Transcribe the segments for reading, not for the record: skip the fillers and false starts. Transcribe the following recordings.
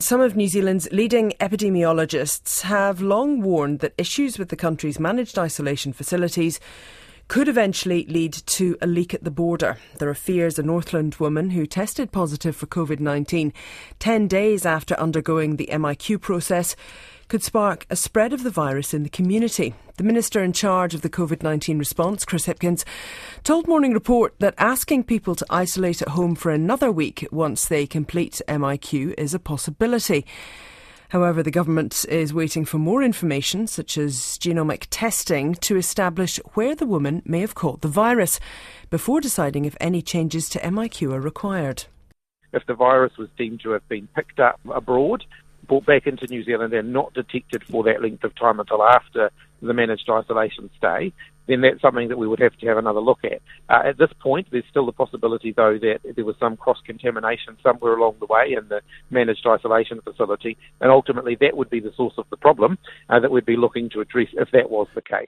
Some of New Zealand's leading epidemiologists have long warned that issues with the country's managed isolation facilities could eventually lead to a leak at the border. There are fears a Northland woman who tested positive for COVID-19 10 days after undergoing the MIQ process could spark a spread of the virus in the community. The Minister in charge of the COVID-19 response, Chris Hipkins, told Morning Report that asking people to isolate at home for another week once they complete MIQ is a possibility. However, the government is waiting for more information, such as genomic testing, to establish where the woman may have caught the virus, before deciding if any changes to MIQ are required. If the virus was deemed to have been picked up abroad, brought back into New Zealand and not detected for that length of time until after the managed isolation stay, then that's something that we would have to have another look at. At this point, there's still the possibility, though, that there was some cross-contamination somewhere along the way in the managed isolation facility, and ultimately that would be the source of the problem that we'd be looking to address if that was the case.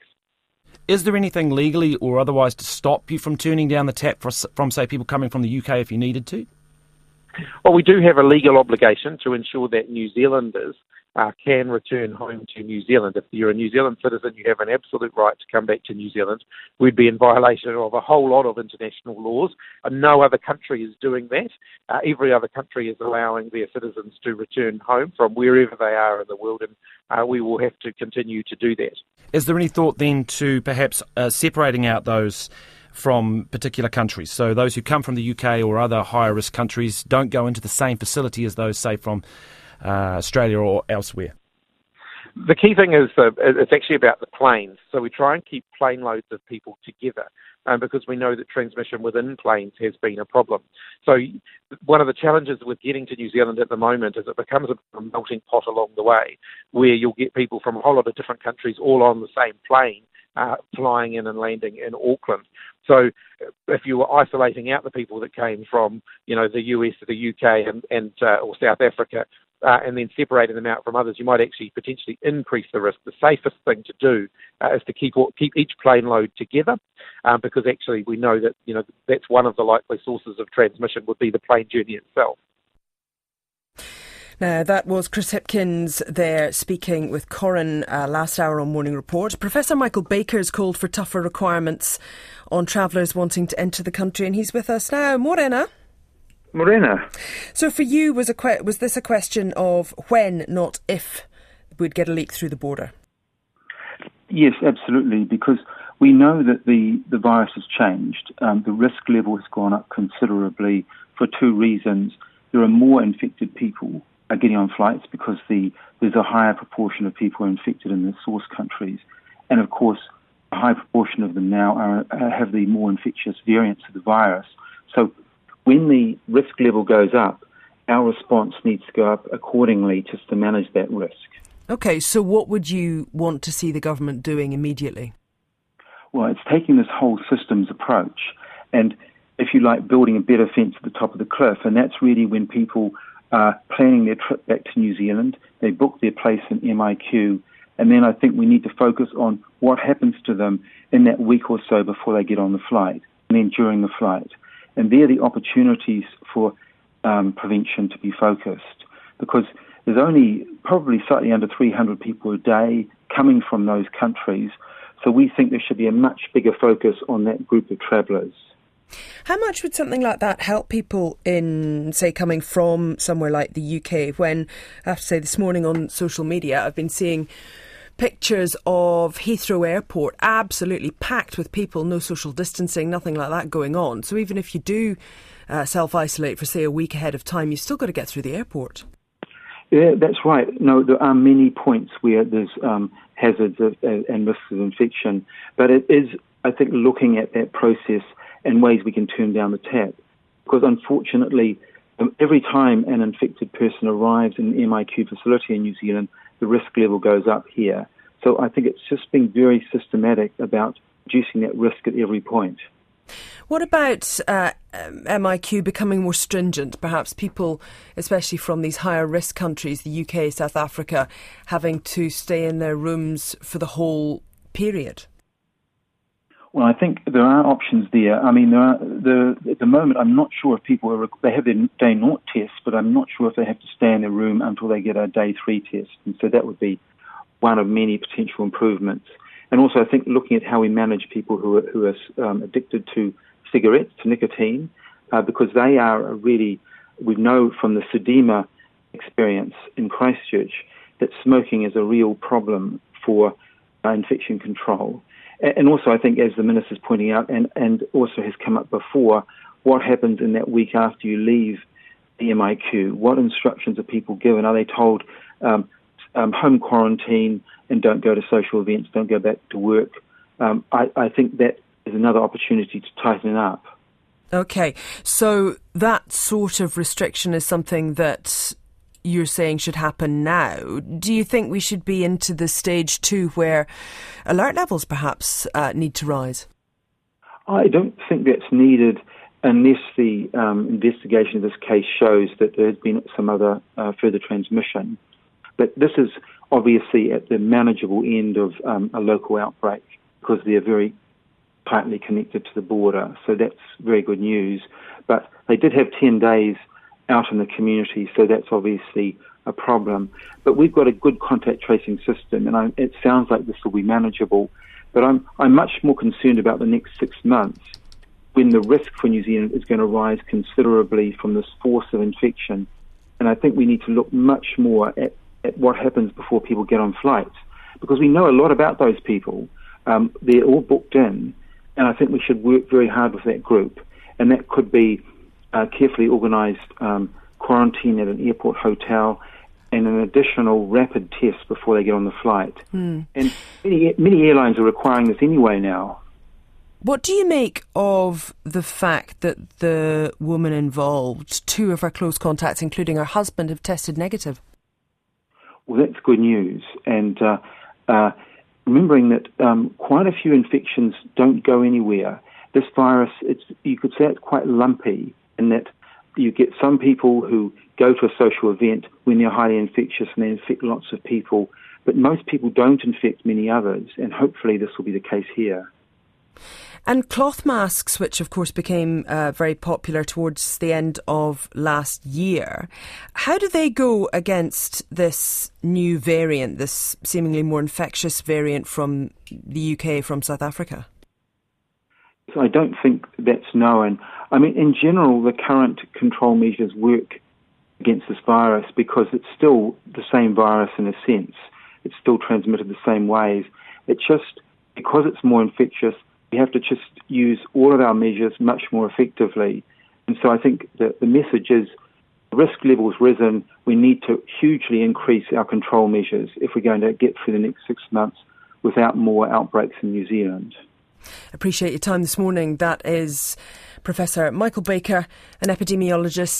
Is there anything legally or otherwise to stop you from turning down the tap from, say, people coming from the UK if you needed to? Well, we do have a legal obligation to ensure that New Zealanders can return home to New Zealand. If you're a New Zealand citizen, you have an absolute right to come back to New Zealand. We'd be in violation of a whole lot of international laws. No other country is doing that. Every other country is allowing their citizens to return home from wherever they are in the world, and we will have to continue to do that. Is there any thought then to perhaps separating out those from particular countries? So those who come from the UK or other higher risk countries don't go into the same facility as those, say, from Australia or elsewhere? The key thing is it's actually about the planes. So we try and keep plane loads of people together because we know that transmission within planes has been a problem. So one of the challenges with getting to New Zealand at the moment is it becomes a melting pot along the way, where you'll get people from a whole lot of different countries all on the same plane flying in and landing in Auckland. So if you were isolating out the people that came from, the US or the UK and or South Africa, and then separating them out from others, you might actually potentially increase the risk. The safest thing to do is to keep each plane load together, because actually we know that that's one of the likely sources of transmission would be the plane journey itself. Now, that was Chris Hipkins there speaking with Corin last hour on Morning Report. Professor Michael Baker's called for tougher requirements on travellers wanting to enter the country, and he's with us now. Morena. So for you, was this a question of when, not if, we'd get a leak through the border? Yes, absolutely, because we know that the virus has changed. The risk level has gone up considerably for two reasons. There are more infected people getting on flights because there's a higher proportion of people infected in the source countries. And of course, a high proportion of them now have the more infectious variants of the virus. So when the risk level goes up, our response needs to go up accordingly just to manage that risk. OK, so what would you want to see the government doing immediately? Well, it's taking this whole systems approach and, if you like, building a better fence at the top of the cliff. And that's really when people are planning their trip back to New Zealand, they book their place in MIQ, and then I think we need to focus on what happens to them in that week or so before they get on the flight, and then during the flight. And there are the opportunities for prevention to be focused, because there's only probably slightly under 300 people a day coming from those countries, so we think there should be a much bigger focus on that group of travellers. How much would something like that help people in, say, coming from somewhere like the UK? When, I have to say, this morning on social media, I've been seeing pictures of Heathrow Airport absolutely packed with people, no social distancing, nothing like that going on. So even if you do self-isolate for, say, a week ahead of time, you've still got to get through the airport. Yeah, that's right. No, there are many points where there's hazards and risks of infection, but it is, I think, looking at that process and ways we can turn down the tap. Because unfortunately, every time an infected person arrives in an MIQ facility in New Zealand, the risk level goes up here. So I think it's just being very systematic about reducing that risk at every point. What about MIQ becoming more stringent? Perhaps people, especially from these higher risk countries, the UK, South Africa, having to stay in their rooms for the whole period? Well, I think there are options there. I mean, at the moment, I'm not sure if people they have their day 0 test, but I'm not sure if they have to stay in their room until they get a day 3 test. And so that would be one of many potential improvements. And also, I think looking at how we manage people who are addicted to cigarettes, to nicotine, because they are really, we know from the Sedema experience in Christchurch that smoking is a real problem for infection control. And also, I think, as the Minister's pointing out, and also has come up before, what happens in that week after you leave the MIQ? What instructions are people given? Are they told home quarantine and don't go to social events, don't go back to work? I think that is another opportunity to tighten it up. Okay, so that sort of restriction is something that you're saying should happen now. Do you think we should be into the stage 2 where alert levels perhaps need to rise? I don't think that's needed unless the investigation of this case shows that there has been some other further transmission. But this is obviously at the manageable end of a local outbreak because they're very tightly connected to the border. So that's very good news. But they did have 10 days out in the community, so that's obviously a problem. But we've got a good contact tracing system, and it sounds like this will be manageable. But I'm much more concerned about the next 6 months when the risk for New Zealand is going to rise considerably from this force of infection. And I think we need to look much more at what happens before people get on flights, because we know a lot about those people. They're all booked in, and I think we should work very hard with that group. And that could be carefully organised quarantine at an airport hotel and an additional rapid test before they get on the flight. And many airlines are requiring this anyway now. What do you make of the fact that the woman involved, 2 of her close contacts, including her husband, have tested negative? Well, that's good news. And remembering that quite a few infections don't go anywhere. This virus, you could say it's quite lumpy in that you get some people who go to a social event when they're highly infectious and they infect lots of people, but most people don't infect many others, and hopefully this will be the case here. And cloth masks, which of course became very popular towards the end of last year, how do they go against this new variant, this seemingly more infectious variant from the UK, from South Africa? So I don't think that's known. I mean, in general, the current control measures work against this virus because it's still the same virus in a sense. It's still transmitted the same ways. It's just because it's more infectious, we have to just use all of our measures much more effectively. And so I think that the message is the risk level's risen. We need to hugely increase our control measures if we're going to get through the next 6 months without more outbreaks in New Zealand. Appreciate your time this morning. That is Professor Michael Baker, an epidemiologist